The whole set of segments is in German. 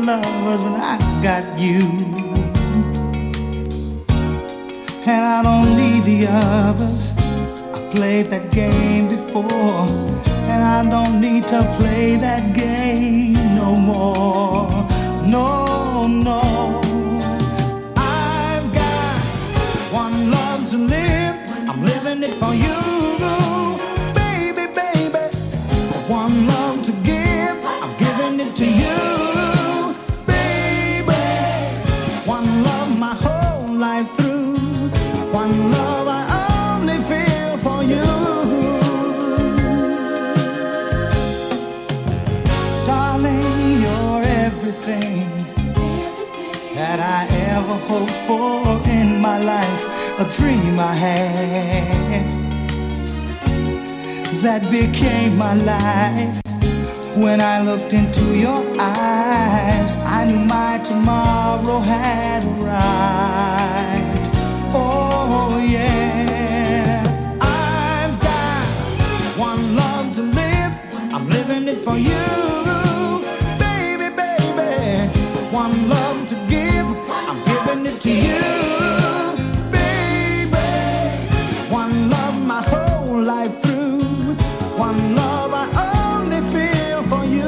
lovers when I got you. And I don't need the others. I played that game before, and I don't need to play that game no more. No, no. I've got one love to live. I'm living it for you. Baby, baby. One love to give. I'm giving it to you. Baby. One love my whole life through. One love I only feel for you. Darling, you're everything that I ever hoped for in my life. A dream I had that became my life. When I looked into your eyes, I knew my tomorrow had arrived. Oh yeah, I've got one love to live. I'm living it for you, baby, baby. One love to give. I'm giving it to you, baby. One love my whole life through. One love I only feel for you.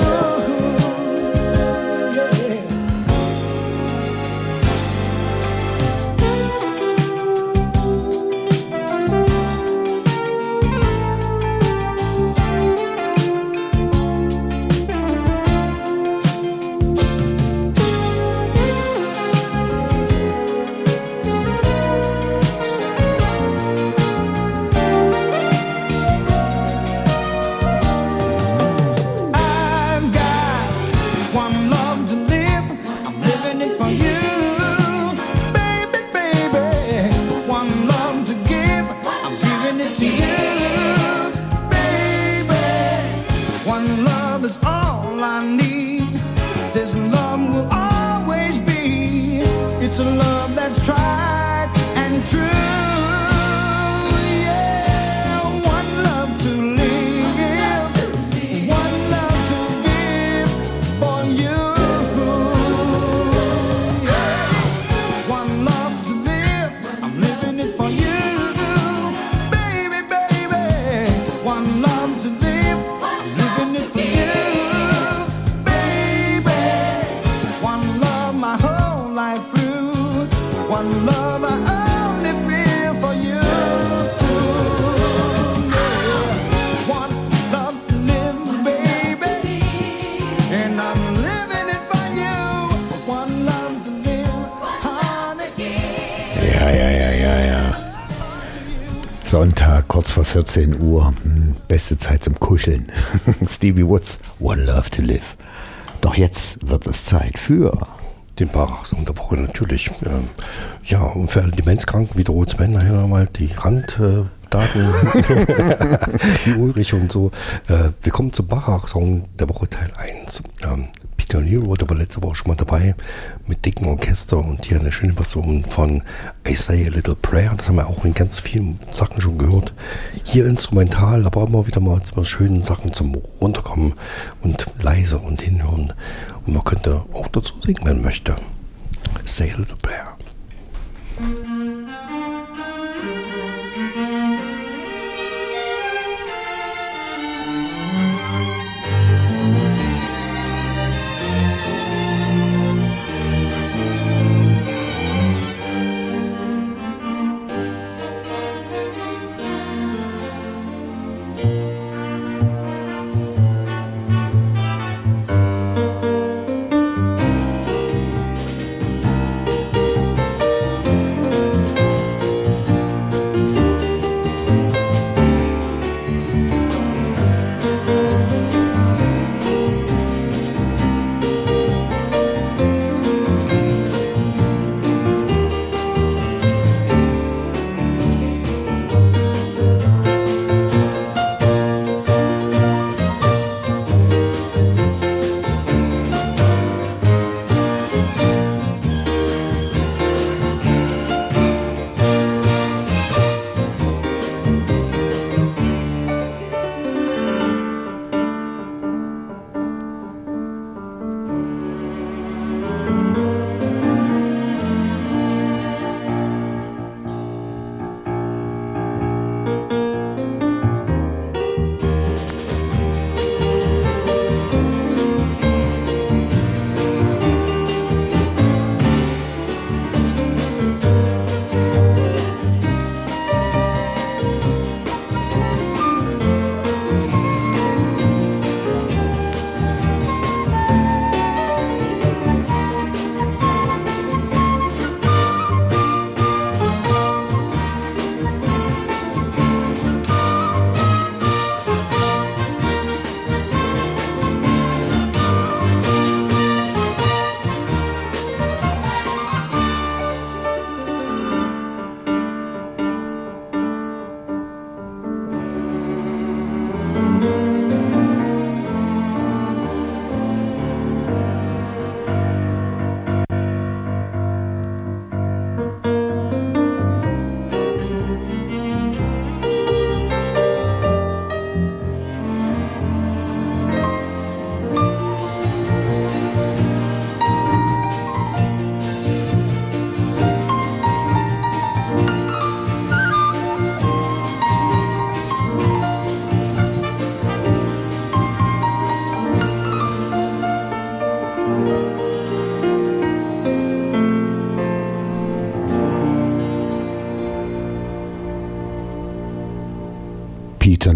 Sonntag, kurz vor 14 Uhr, beste Zeit zum Kuscheln. Stevie Woods, One Love to Live. Doch jetzt wird es Zeit für den Barach-Song der Woche natürlich. Ja, und für alle Demenzkranken wiederholt Sven nachher nochmal die Randdaten, wie Ulrich und so. Wir kommen zum Barach-Song der Woche Teil 1. Peter O'Neill wurde aber letzte Woche schon mal dabei mit dicken Orchester und hier eine schöne Version von I Say a Little Prayer. Das haben wir auch in ganz vielen Sachen schon gehört. Hier instrumental, aber immer wieder mal schöne Sachen zum Runterkommen und leise und hinhören. Und man könnte auch dazu singen, wenn man möchte. Say a Little Prayer.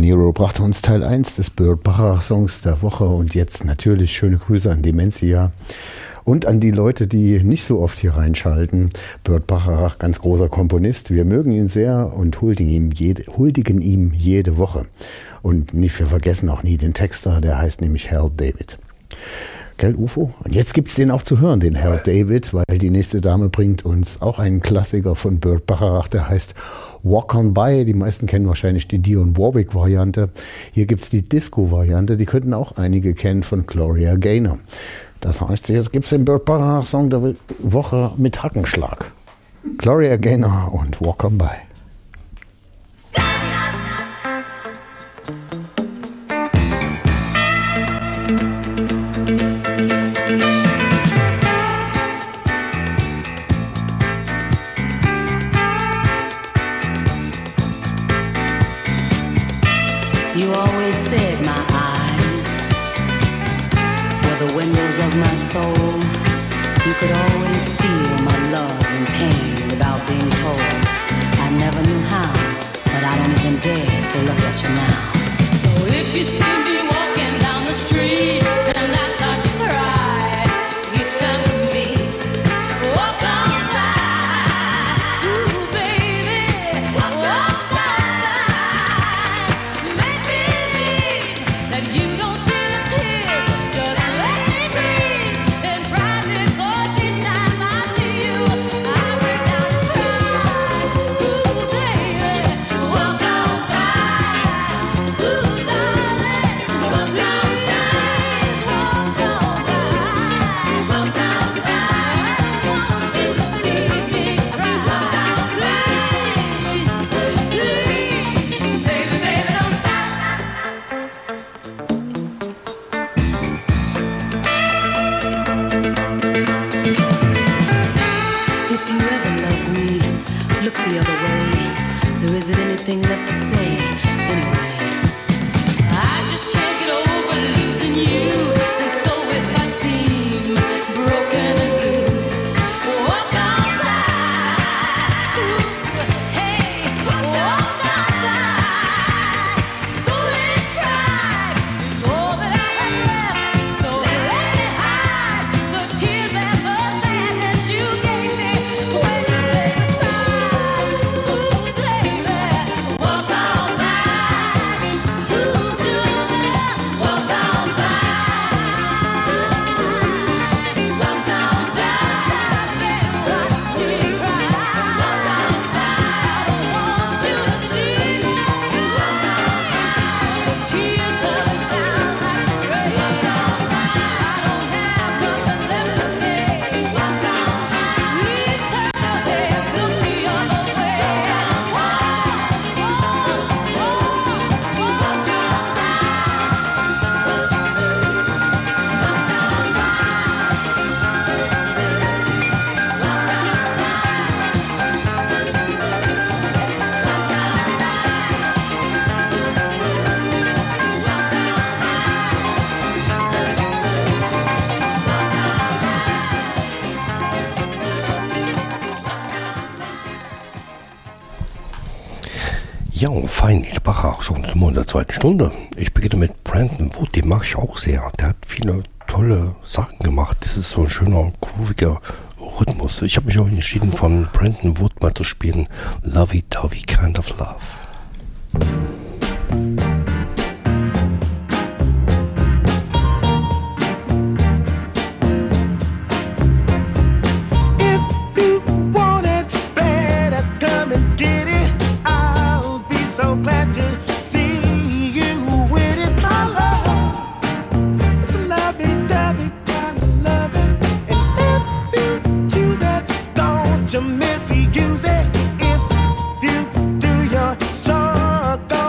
Nero brachte uns Teil 1 des Burt Bacharach Songs der Woche und jetzt natürlich schöne Grüße an Dementia und an die Leute, die nicht so oft hier reinschalten. Burt Bacharach, ganz großer Komponist, wir mögen ihn sehr und huldigen ihm jede Woche. Und wir vergessen auch nie den Texter, der heißt nämlich Harold David. Gell, Ufo? Und jetzt gibt's den auch zu hören, den Harold David, weil die nächste Dame bringt uns auch einen Klassiker von Burt Bacharach, der heißt Walk On By. Die meisten kennen wahrscheinlich die Dionne Warwick-Variante. Hier gibt's die Disco-Variante, die könnten auch einige kennen von Gloria Gaynor. Das heißt, jetzt gibt's den Burt Bacharach-Song der Woche mit Hackenschlag. Gloria Gaynor und Walk On By. You always said my eyes were the windows of my soul. You could always feel my love and pain without being told. I never knew how, but I don't even dare to look at you now. So if you see me walking down the street and I start to cry each time with me, walk on by, ooh baby, walk on by. Make believe that you don't see the tears, just let me breathe in private. 'Cause each time I see you, I break down and cry. Ooh baby, walk on by. Ooh darling, walk on by. Walk on by. Walk on by. I want you to see me cry. Please, please, baby, baby, don't stop. If you ever love me, look the other way. There isn't anything left to say anyway. I just can't get over losing you. And so if I seem broken and blue, walk on by. Hey, walk on by. Foolish pride is all that I have left. So let me hide the tears and the sadness you gave me when you lay aside. Ooh, baby, walk on by. Ooh, Julia, walk on by. Walk on by, baby, watch me cry. Walk on by, I don't want you to see me. Walk on by, the tears falling down like rain. Walk on by, I don't have nothing left to say. Walk on by, please turn your head, look the other way. Walk on by. Ja, fein, ich mache auch schon in der zweiten Stunde. Ich beginne mit Brandon Wood, den mag ich auch sehr. Der hat viele tolle Sachen gemacht. Das ist so ein schöner, grooviger Rhythmus. Ich habe mich auch entschieden, von Brandon Wood mal zu spielen Lovey-Dovey Kind of Love. If you want it, better come and get it. I'll be so glad to see you with it, my love. It's a lovey-dovey kind of loving, and if you choose it, don't you misuse it. If you do, you're sure gonna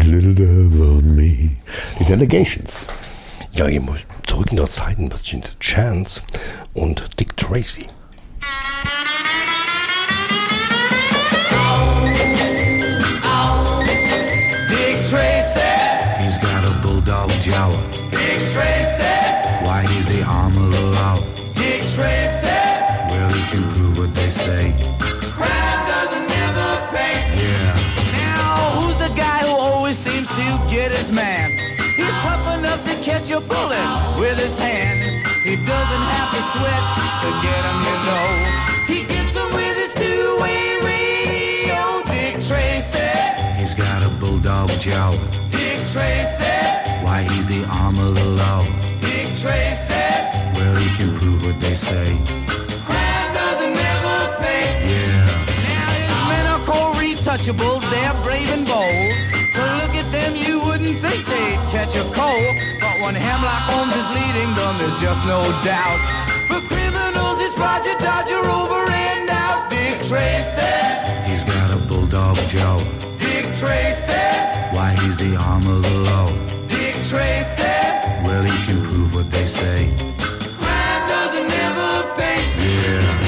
little devil in me. Die Delegations. Ja, gehen wir zurück in der Zeit ein bisschen. Chance und Dick Tracy. Dick Tracy, he's got a bulldog jaw. Dick Tracy, why he's the arm of the law. Dick Tracy, well he can prove what they say. Crime doesn't never pay. Yeah. Now who's the guy who always seems to get his man? He's tough enough to catch a bullet with his hand. He doesn't have to sweat to get him, you know. He gets him with his two-way radio. Dick Tracy, he's got a bulldog jaw. Dick Tracy, why he's the arm of the law. Dick Tracy, well he can prove what they say. Crime doesn't never pay. Yeah. Now his men are called retouchables. They're brave and bold. To look at them, you wouldn't think they'd catch a cold. But when Hemlock Holmes is leading them, there's just no doubt. For criminals, it's Roger Dodger over and out. Dick Tracy, he's got a bulldog jaw. Dick Tracy, why he's the arm of the law. Dick Tracy, well he can prove what they say. Crime doesn't never pay. Yeah.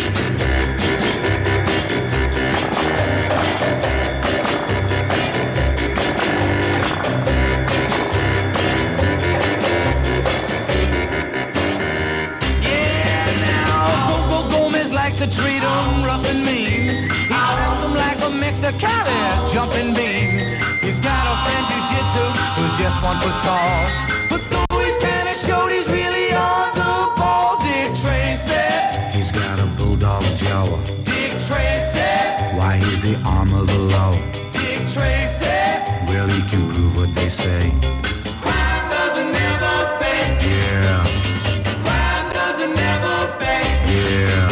To treat him rough and mean. He holds him like a Mexicali jumping bean. He's got a friend jiu-jitsu who's just 1 foot tall. But though he's kinda short, he's really on the ball. Dick Tracy, he's got a bulldog jaw. Dick Tracy, why he's the arm of the law. Dick Tracy, well he can prove what they say. Crime doesn't never pay. Yeah. Crime doesn't never pay. Yeah.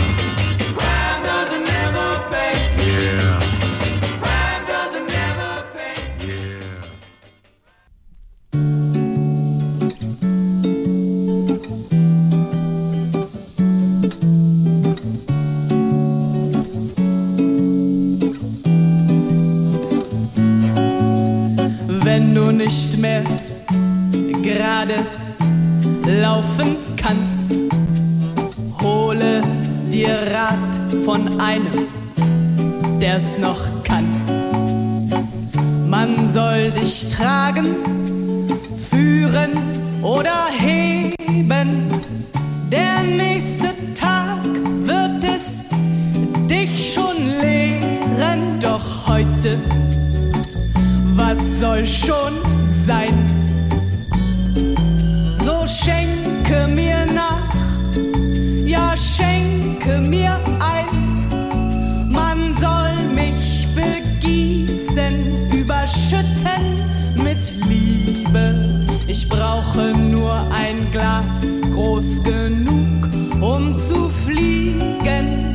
Wenn du nicht mehr gerade laufen kannst, hole dir Rat von einem, der's noch kann. Man soll dich tragen, führen oder heben. Der nächste Tag wird es dich schon lehren. Doch heute, was soll schon sein? So schenke mir nach, ja schenke mir ein. Man soll mich begießen, überschütten mit Liebe. Ich brauche nur ein Glas groß genug, um zu fliegen.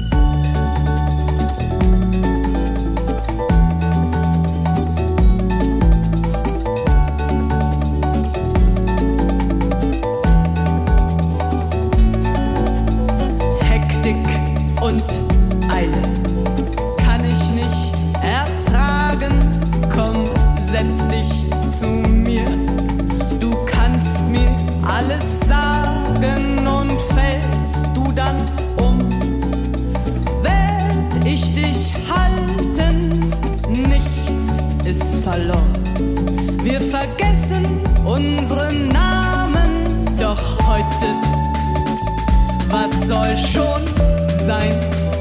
Und Eile kann ich nicht ertragen. Komm, setz dich zu mir. Du kannst mir alles sagen und fällst du dann um. Werd ich dich halten, nichts ist verloren. Wir vergessen unsere Namen, doch heute, was soll schon sein?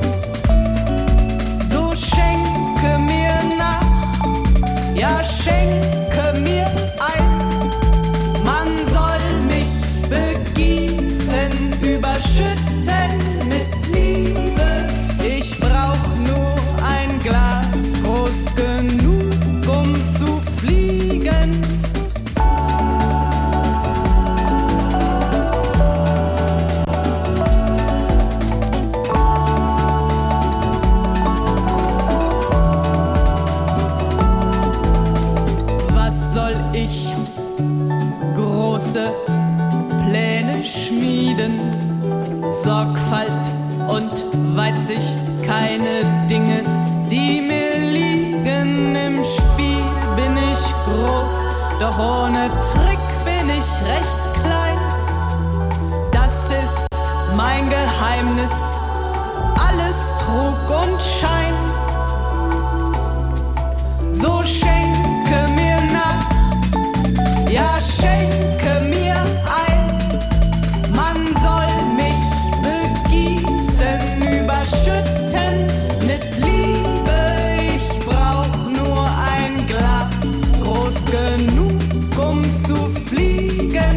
So schenke mir nach, ja schenke mir ein. Man soll mich begießen, überschütten mit Liebe. Ich brauch nur ein Glas groß genug, um zu fliegen. doch ohne Trick bin ich recht klein. Das ist mein Geheimnis, alles Trug und Schein. So schenke mir nach, ja schenke mir ein. Man soll mich begießen, überschütten mit Liebe. Ich brauch nur ein Glas, groß genug, um zu fliegen.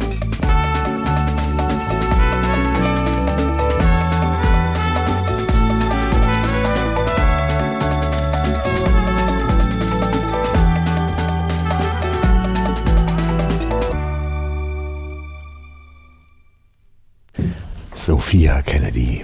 Sophia Kennedy.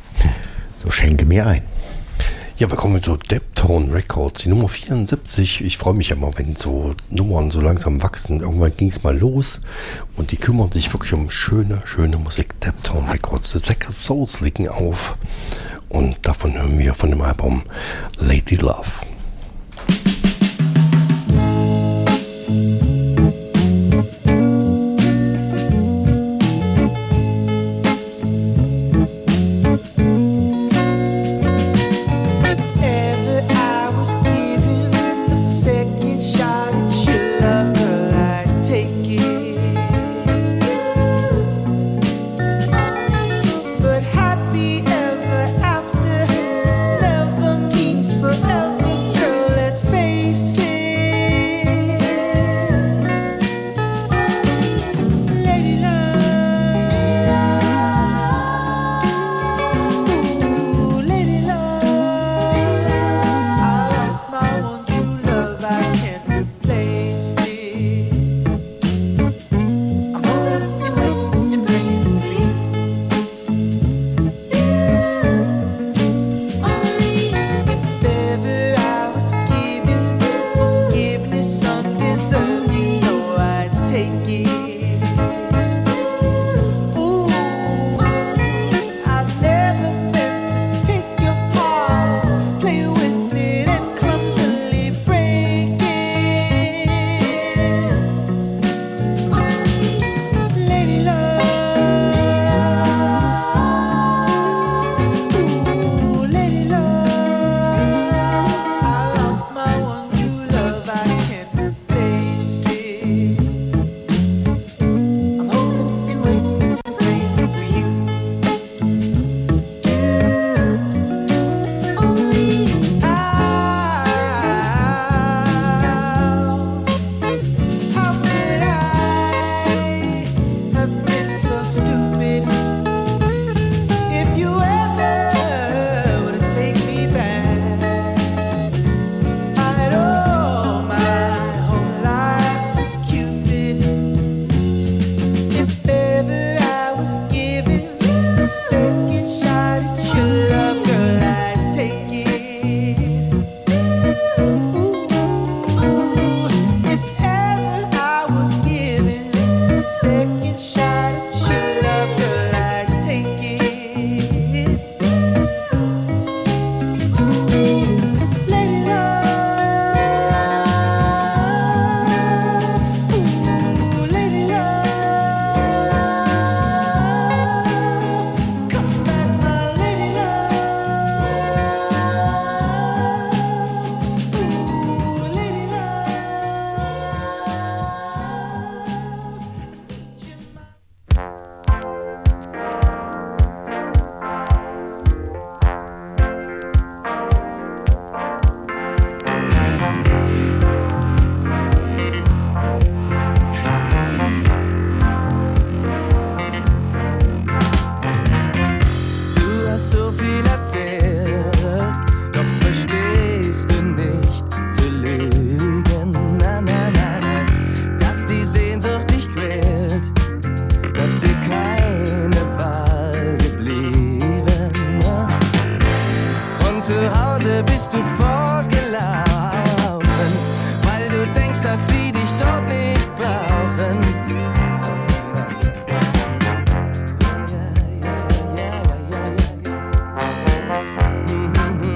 So schenke mir ein. Ja, wir kommen zu Deptone Records, die Nummer 74. Ich freue mich ja immer, wenn so Nummern so langsam wachsen. Irgendwann ging es mal los und die kümmern sich wirklich um schöne, schöne Musik. Deptone Records, The Sacred Souls liegen auf und davon hören wir von dem Album Lady Love.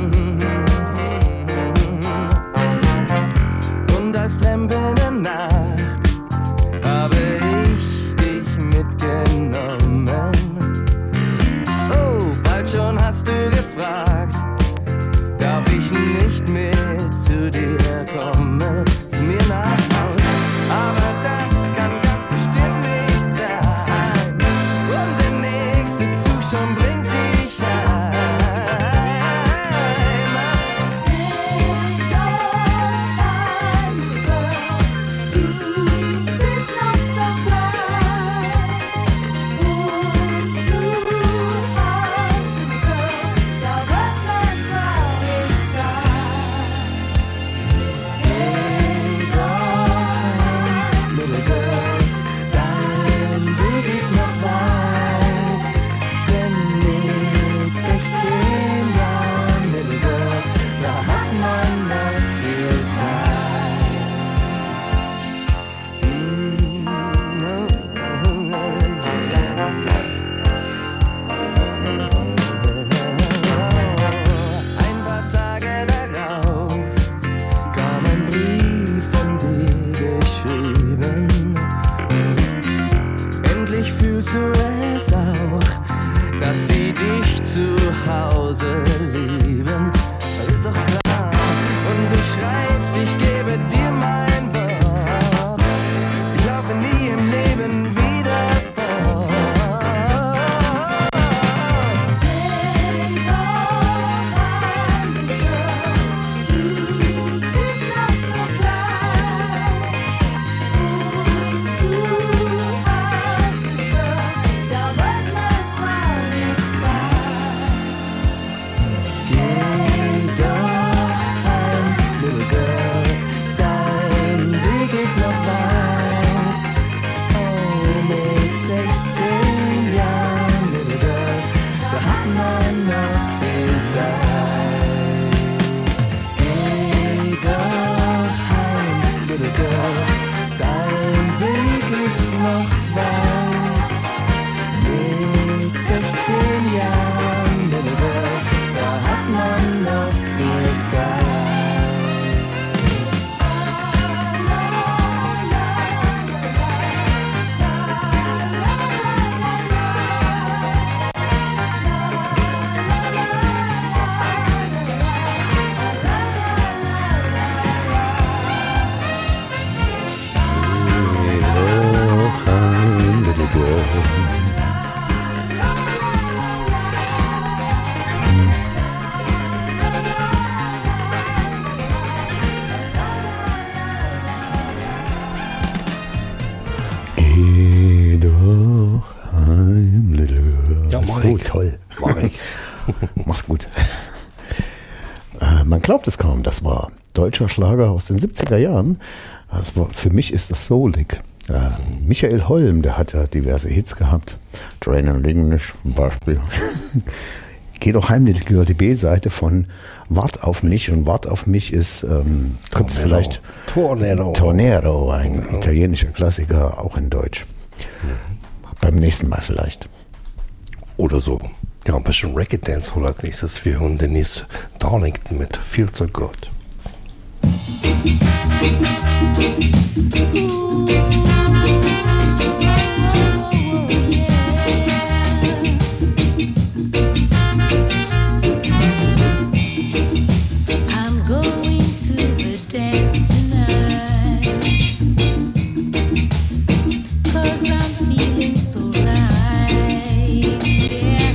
Trempelnde Nacht Hause lieben. Das ist doch klar. Und du schreibst, ich gebe dir mein Wort. Ich laufe nie im Leben wieder fort. So toll. Mach's gut. Man glaubt es kaum, das war deutscher Schlager aus den 70er Jahren. Für mich ist das soulig. Michael Holm, der hat ja diverse Hits gehabt. Train and English zum Beispiel. Geh doch heim, Little Girl, die B-Seite von Wart auf mich. Und Wart auf mich ist, kommt es vielleicht Tornado, ein italienischer Klassiker, auch in Deutsch. Beim nächsten Mal vielleicht. Oder so. Ja, ein bisschen Reggae Dancehall als nächstes. Wir hören Denise Darlington mit Feel So Good. I'm going to the dance tonight, 'cause I'm feeling so right, yeah.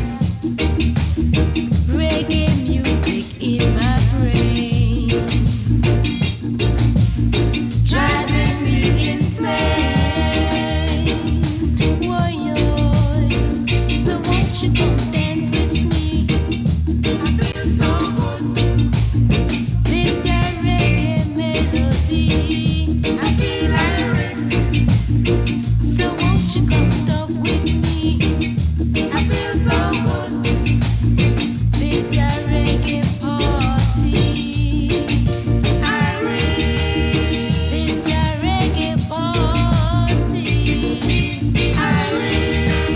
Reggae music in my brain, driving me insane. Whoa, so won't you come dance with me? I feel so good. This your reggae melody, I feel irate. So won't you come up with me? I feel so good. This your reggae party, irate. This your reggae party, irate.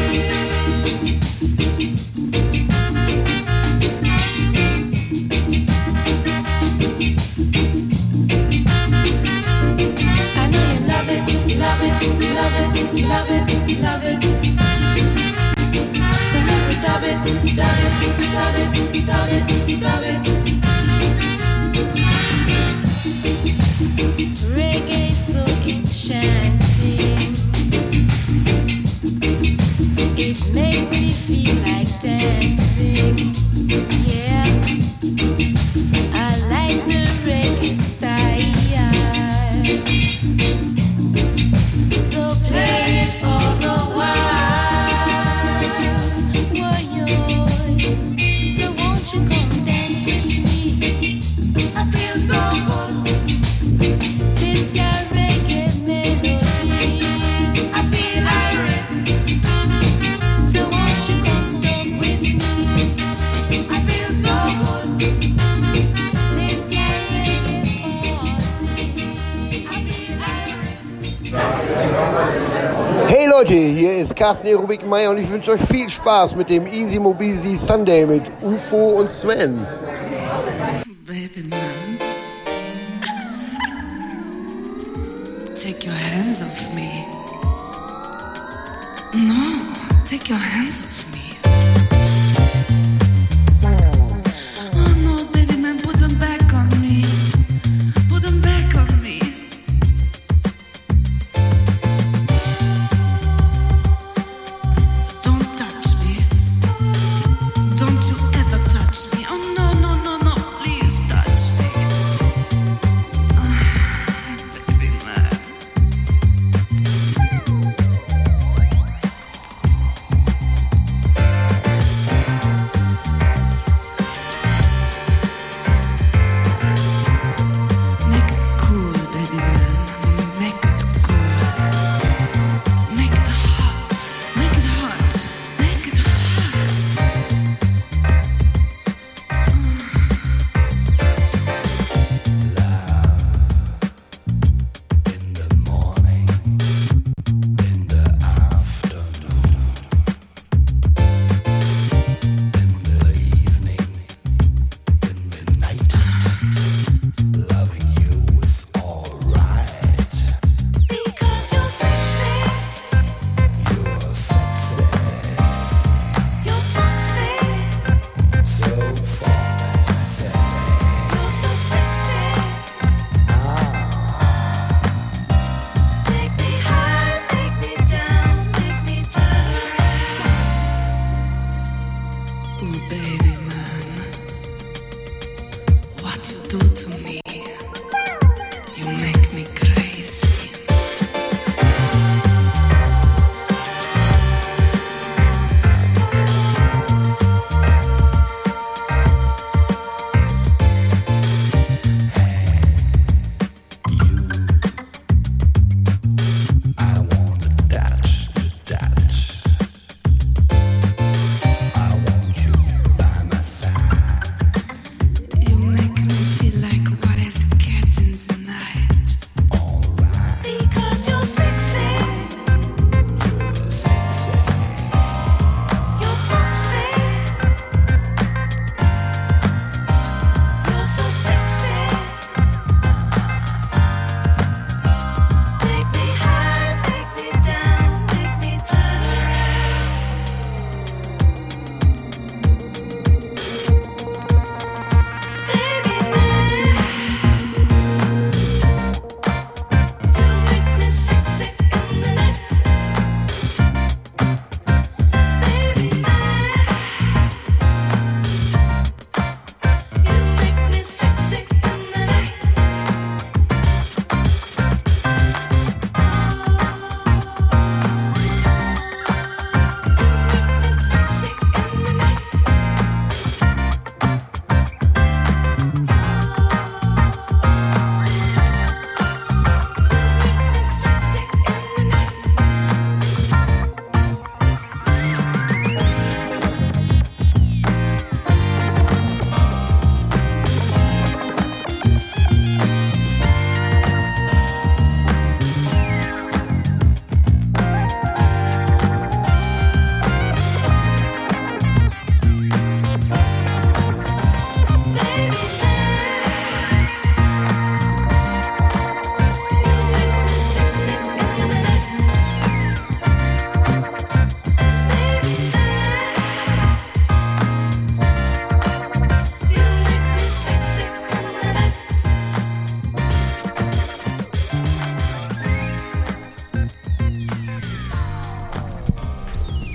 I know you love it, love it, love it, love it, love it. So never dub it, dub it, dub it, dub it, dub it. Reggae so enchanting, it makes me feel like dancing, yeah. I like the reggae style, so play it all the while. Whoa, so won't you come dance with me? I feel so good. This your reggae melody, I feel irate. So won't you come up with me? I feel so good. This your reggae party, I feel irate. Hey Leute, hier ist Carsten Erubik-Meyer und ich wünsche euch viel Spaß mit dem Easy Mobizi Sunday mit UFO und Sven. Baby man, take your hands off me. No, take your hands off me.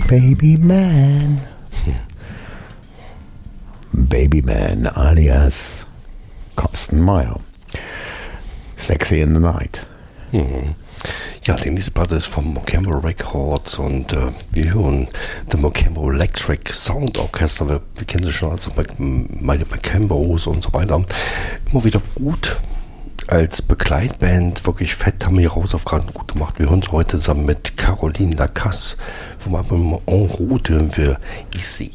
Baby Man. Baby Man alias Carsten Meyer. Sexy in the Night. Ja, die nächste Platte ist vom Mocambo Records und wir hören The Mocambo Electric Sound Orchestra. Wir kennen sie schon als meine Mocambos und so weiter. Immer wieder gut als Begleitband, wirklich fett, haben wir ihre Hausaufgaben gut gemacht. Wir hören es heute zusammen mit Caroline Lacasse. Vom Album En Route hören wir Ici.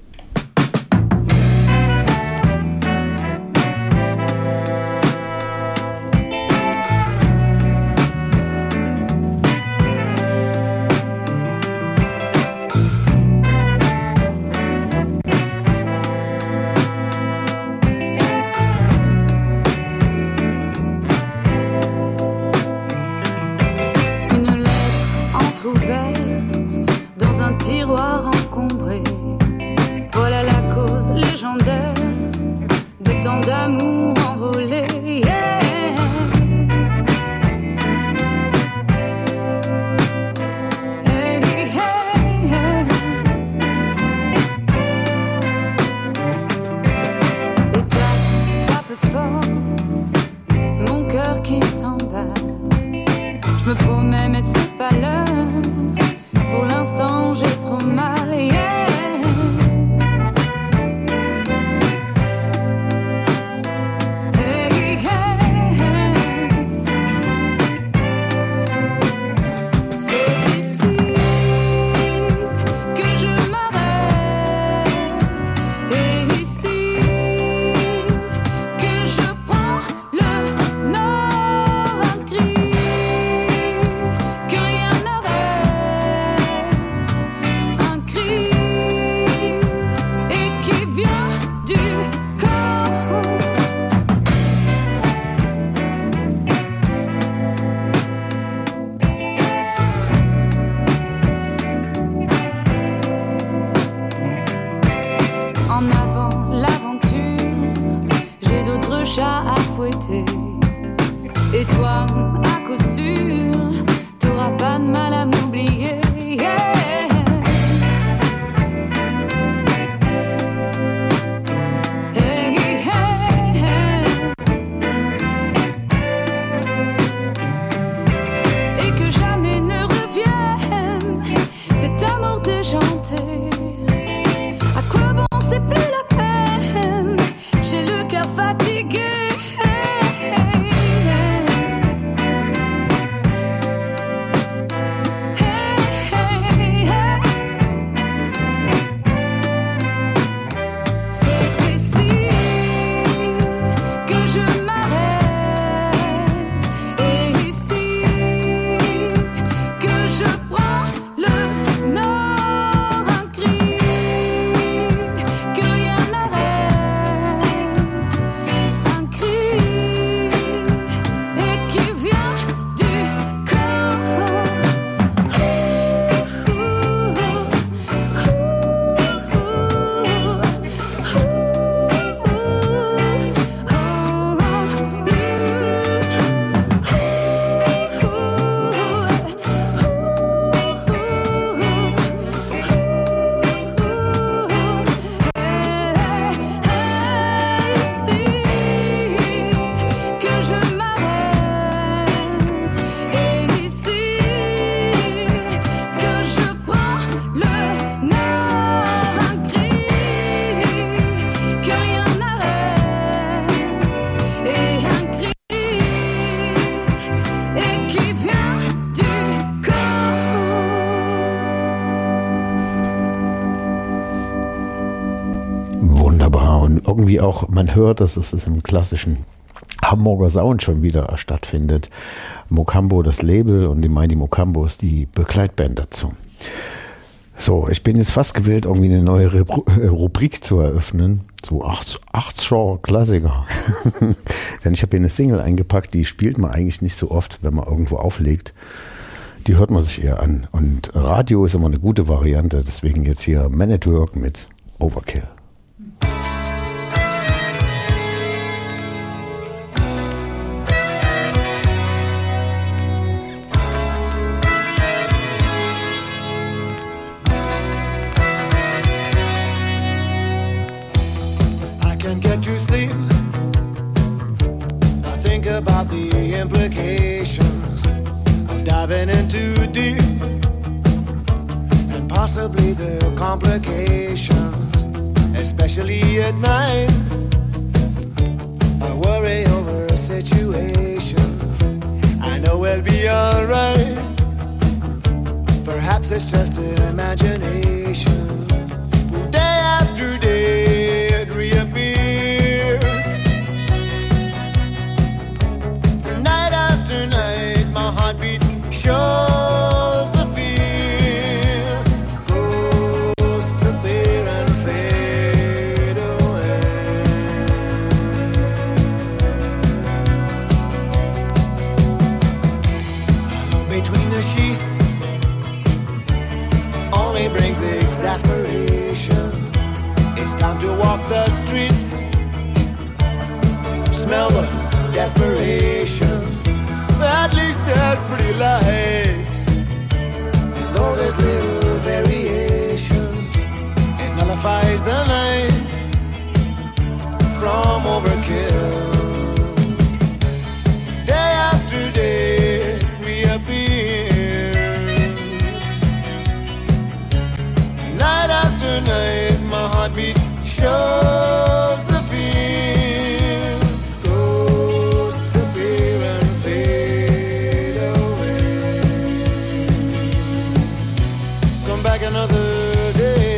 Irgendwie auch, man hört, dass es im klassischen Hamburger Sound schon wieder stattfindet. Mocambo, das Label, und die Mighty Mocambos, die Begleitband dazu. So, ich bin jetzt fast gewillt, irgendwie eine neue Rubrik zu eröffnen. So 8 Klassiker. Denn ich habe hier eine Single eingepackt, die spielt man eigentlich nicht so oft, wenn man irgendwo auflegt. Die hört man sich eher an. Und Radio ist immer eine gute Variante, deswegen jetzt hier Man at Work mit Overkill. about the implications of diving in too deep, and possibly the complications, especially at night. I worry over situations. I know we'll be alright. Perhaps it's just an imagination. Day after day it reappears. Night after night my heartbeat shows the fear. Ghosts appear and fade away. Alone between the sheets only brings exasperation. It's time to walk the streets, smell the desperation. At least there's pretty lights, and though there's little variation, it nullifies the night from overkill. Day after day reappears. Night after night my heartbeat shows the fear. Ghosts appear and fade away. Come back another day.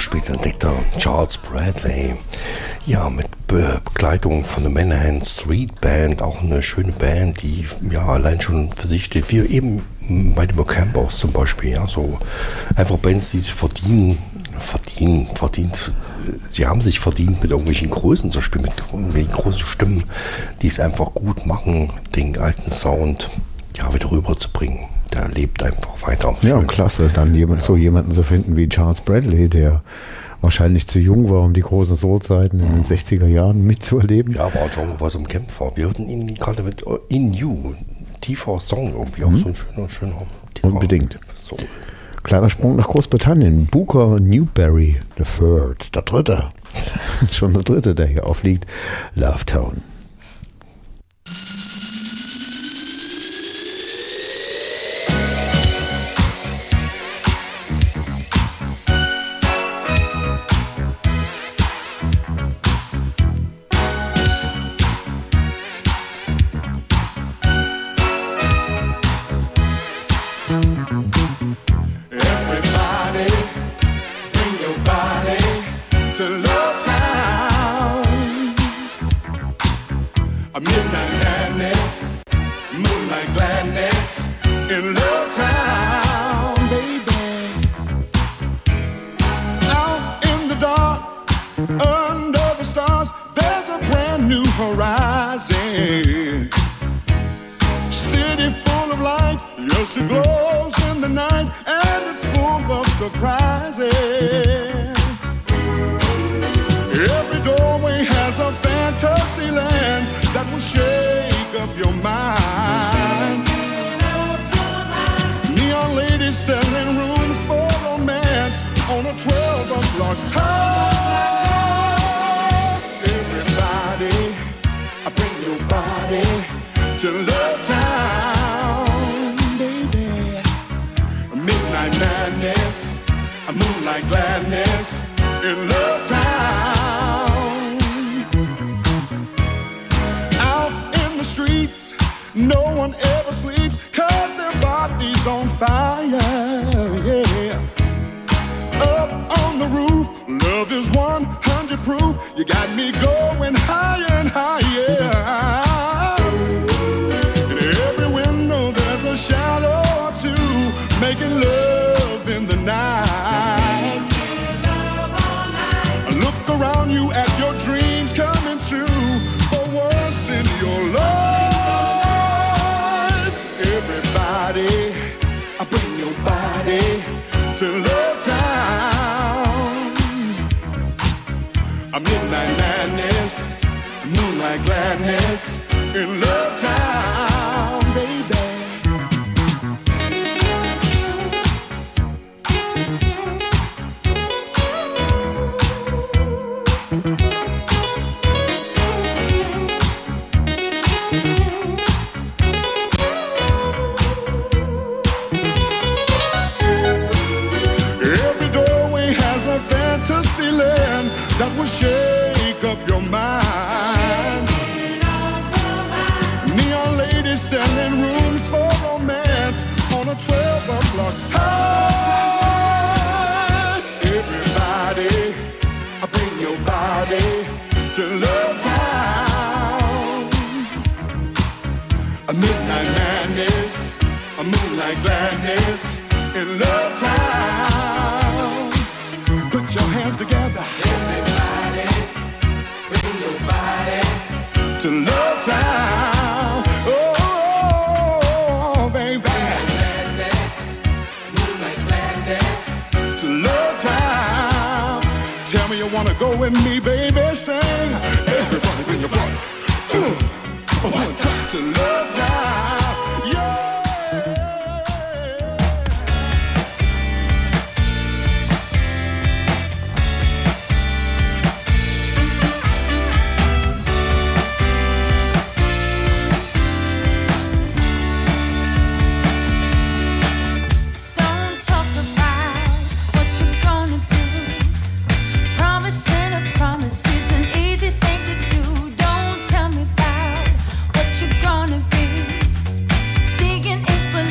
später entdeckter Charles Bradley. Ja, mit Begleitung von der Manhattan Street Band, auch eine schöne Band, die ja allein schon für sich steht, wie eben bei den Campbells zum Beispiel, ja, so einfach Bands, die verdient. Sie haben sich verdient, mit irgendwelchen Größen zu spielen, mit irgendwelchen großen Stimmen, die es einfach gut machen, den alten Sound ja wieder rüberzubringen. Der lebt einfach weiter. Ja, und klasse, dann jemanden zu finden wie Charles Bradley, der wahrscheinlich zu jung war, um die großen Soul-Zeiten in den 60er Jahren mitzuerleben. Ja, aber auch schon was im Kämpfer. Wir hörten ihn gerade mit In You, tiefer Song, irgendwie auch so ein schöner. Unbedingt. So. Kleiner Sprung nach Großbritannien. Booker Newberry III, der Dritte. Schon der Dritte, der hier aufliegt. Love Town.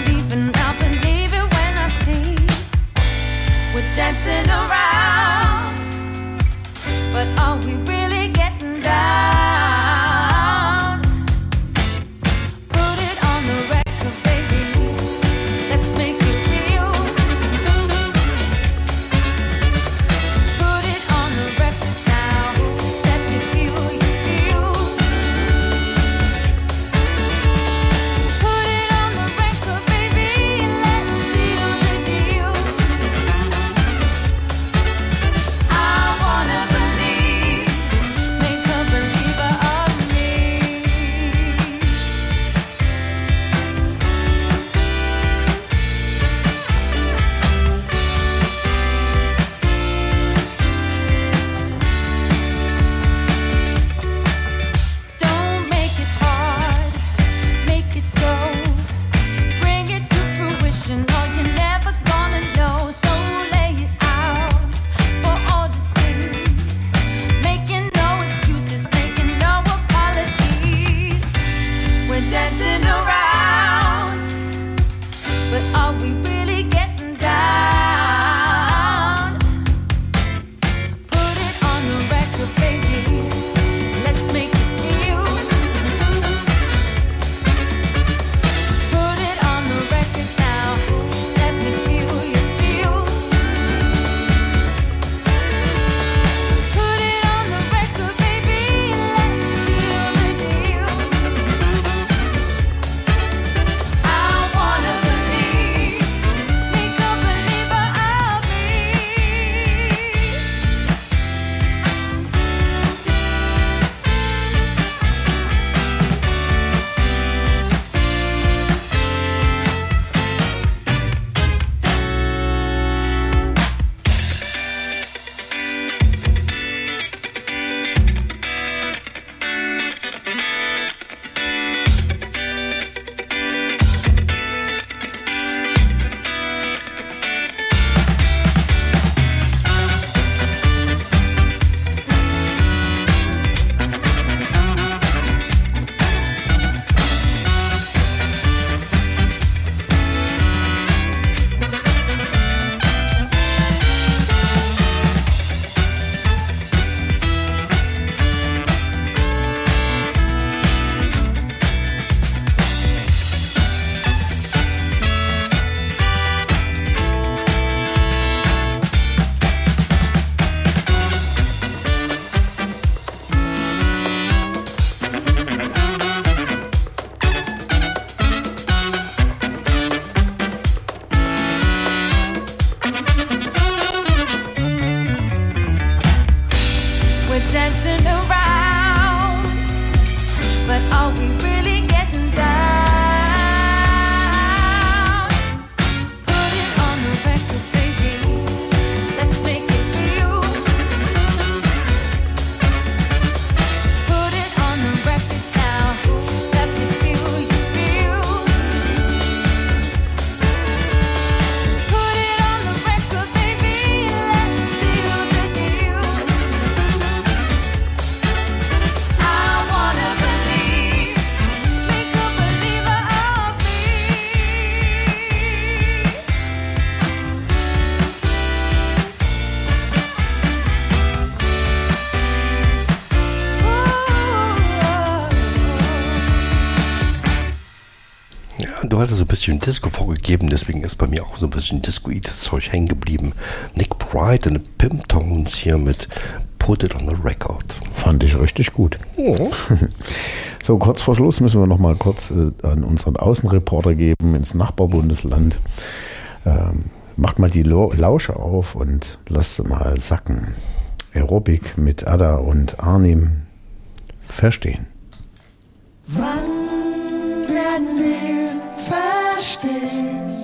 Dancing around but are we really getting down? Put it on the record, baby. Let's make it real. Put it on the record now. Let me feel your feels. Put it on the record, baby. Let's seal the deal. I wanna believe, make a believer of me. Don't make it hard, make it so. Bring it to fruition, or you're never gonna know. So lay it out for all to see. Making no excuses, making no apologies. We're dancing around, but are we really getting down? Put it on the record, baby. Let's make it real. Put it on the record now. Let me feel your feels. Put it on the record, baby. Let's seal the deal. I wanna believe, make a believer of me. We're dancing around, but are we really getting down? Put it on the record, baby. Let's make it real. Put it on the record now. Let me feel your feels. Put it on the record, baby. Let's seal the deal. I wanna believe, make a believer of me. Ja, du hattest so ein bisschen Disco vorgegeben, deswegen ist bei mir auch so ein bisschen discoides Zeug hängen geblieben. Nick Pride and the Pimptones hier mit Put It on the Record. Fand ich richtig gut. So, kurz vor Schluss müssen wir noch mal kurz an unseren Außenreporter geben ins Nachbarbundesland. Macht mal die Lausche auf und lasst sie mal sacken. Aerobic mit Ada und Arnim verstehen. Wann werden wir verstehen,